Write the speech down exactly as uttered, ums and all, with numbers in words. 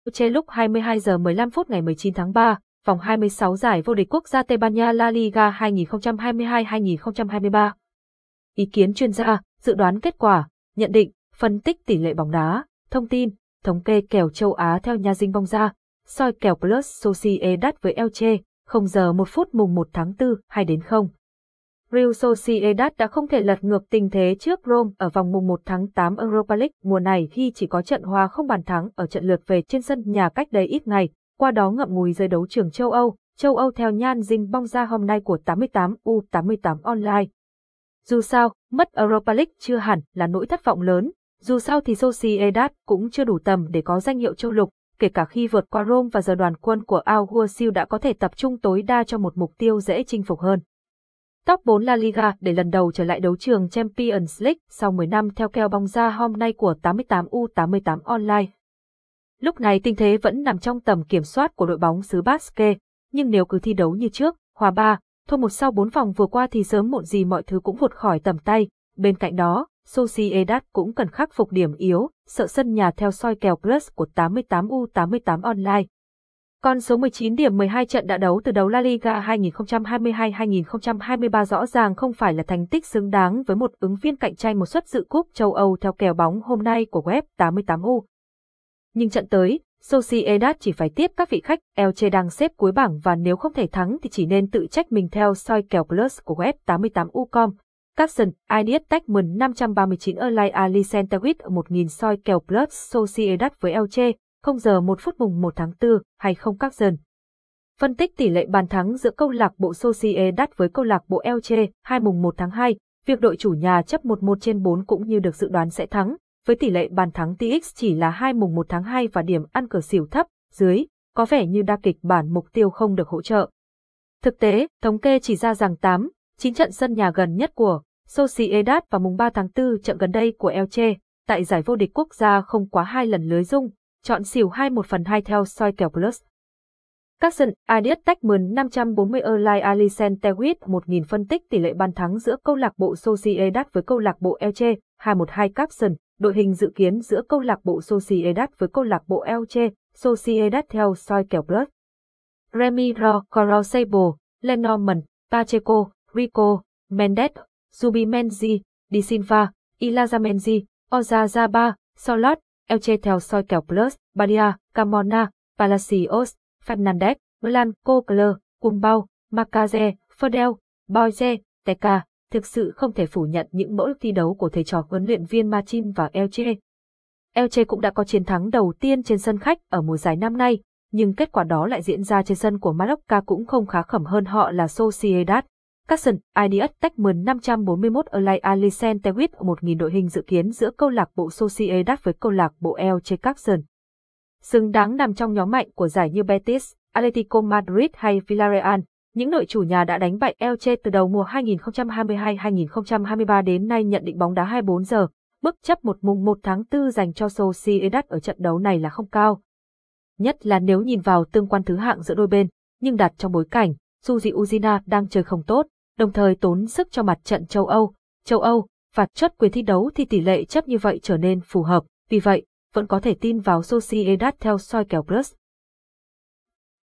Trên lúc hai mươi hai giờ mười lăm phút ngày mười chín tháng ba, vòng hai mươi sáu giải vô địch quốc gia Tây Ban Nha La Liga hai nghìn không trăm hai mươi hai hai nghìn không trăm hai mươi ba. Ý kiến chuyên gia, dự đoán kết quả, nhận định, phân tích tỷ lệ bóng đá, thông tin, thống kê kèo châu Á theo nhà dinh bóng ra, soi kèo Plus Sociedad với Elche, không giờ một phút mùng một tháng tư, hai đến không. Real Sociedad đã không thể lật ngược tình thế trước Rome ở vòng mùng một tháng tám Europa League mùa này khi chỉ có trận hòa không bàn thắng ở trận lượt về trên sân nhà cách đây ít ngày, qua đó ngậm ngùi rơi đấu trường châu Âu, châu Âu theo nhan dinh bóng ra hôm nay của tám mươi tám U tám mươi tám Online. Dù sao, mất Europa League chưa hẳn là nỗi thất vọng lớn, dù sao thì Sociedad cũng chưa đủ tầm để có danh hiệu châu lục, kể cả khi vượt qua Rome và giờ đoàn quân của Alguacil đã có thể tập trung tối đa cho một mục tiêu dễ chinh phục hơn. Top bốn La Liga để lần đầu trở lại đấu trường Champions League sau mười năm theo kèo bóng ra hôm nay của tám mươi tám U tám mươi tám Online. Lúc này tình thế vẫn nằm trong tầm kiểm soát của đội bóng xứ Basque, nhưng nếu cứ thi đấu như trước, hòa ba, thua một sau bốn vòng vừa qua thì sớm muộn gì mọi thứ cũng vụt khỏi tầm tay. Bên cạnh đó, Sociedad cũng cần khắc phục điểm yếu, sợ sân nhà theo soi kèo Plus của tám mươi tám U tám mươi tám Online. Con số mười chín điểm mười hai trận đã đấu từ đầu La Liga hai nghìn không trăm hai mươi hai hai nghìn không trăm hai mươi ba rõ ràng không phải là thành tích xứng đáng với một ứng viên cạnh tranh một suất dự cúp châu Âu theo kèo bóng hôm nay của web tám mươi tám U. Nhưng trận tới, Sociedad chỉ phải tiếp các vị khách Elche đang xếp cuối bảng và nếu không thể thắng thì chỉ nên tự trách mình theo soi kèo Plus của web tám mươi tám U chấm com. Capson, Ideas Techman năm trăm ba mươi chín Erlai Alicentewit một nghìn soi kèo Plus Sociedad với Elche, không giờ một phút mùng một tháng tư, hay không Capson. Phân tích tỷ lệ bàn thắng giữa câu lạc bộ Sociedad với câu lạc bộ Elche, hai mùng một tháng hai, việc đội chủ nhà chấp một một trên bốn cũng như được dự đoán sẽ thắng, với tỷ lệ bàn thắng T X chỉ là hai mùng một tháng hai và điểm ăn cờ xỉu thấp, dưới, có vẻ như đa kịch bản mục tiêu không được hỗ trợ. Thực tế, thống kê chỉ ra rằng tám, chín trận sân nhà gần nhất của Sociedad vào mùng ba tháng tư trận gần đây của Elche, tại giải vô địch quốc gia không quá hai lần lưới rung, chọn xỉu hai một phần hai theo soi kèo Plus. Capson, Ideas Techman năm trăm bốn mươi Erlai Alicentewit một nghìn phân tích tỷ lệ bàn thắng giữa câu lạc bộ Sociedad với câu lạc bộ Elche, hai một hai Capson, đội hình dự kiến giữa câu lạc bộ Sociedad với câu lạc bộ Elche, Sociedad theo soi kèo Plus. Ramiro Corosable, Lenormand, Pacheco, Rico, Mendes, Zubimendi, Di Silva, Ilazamendi, Oyarzabal, Solot, Elche theo soi kèo Plus, Badia, Carmona, Palacios, Fernandez, Blanco Cler, Cumbao, Macaze, Ferdel, Boise, Teca, thực sự không thể phủ nhận những nỗ lực thi đấu của thầy trò huấn luyện viên Martin và Elche. Elche cũng đã có chiến thắng đầu tiên trên sân khách ở mùa giải năm nay, nhưng kết quả đó lại diễn ra trên sân của Mallorca cũng không khá khẩm hơn họ là Sociedad. Capson, Ideas Techman năm trăm bốn mươi mốt Erlai Alicentewit một nghìn đội hình dự kiến giữa câu lạc bộ Sociedad với câu lạc bộ Elche. Capson xứng đáng nằm trong nhóm mạnh của giải như Betis, Atletico Madrid hay Villarreal. Những đội chủ nhà đã đánh bại Elche từ đầu mùa hai nghìn không trăm hai mươi hai hai nghìn không trăm hai mươi ba đến nay nhận định bóng đá hai mươi bốn giờ, mức chấp một mùng một tháng tư dành cho Sociedad ở trận đấu này là không cao. Nhất là nếu nhìn vào tương quan thứ hạng giữa đôi bên, nhưng đặt trong bối cảnh, Yuji Ujina đang chơi không tốt, đồng thời tốn sức cho mặt trận châu Âu, châu Âu, và chốt quyền thi đấu thì tỷ lệ chấp như vậy trở nên phù hợp, vì vậy, vẫn có thể tin vào Sociedad theo soi kèo Plus.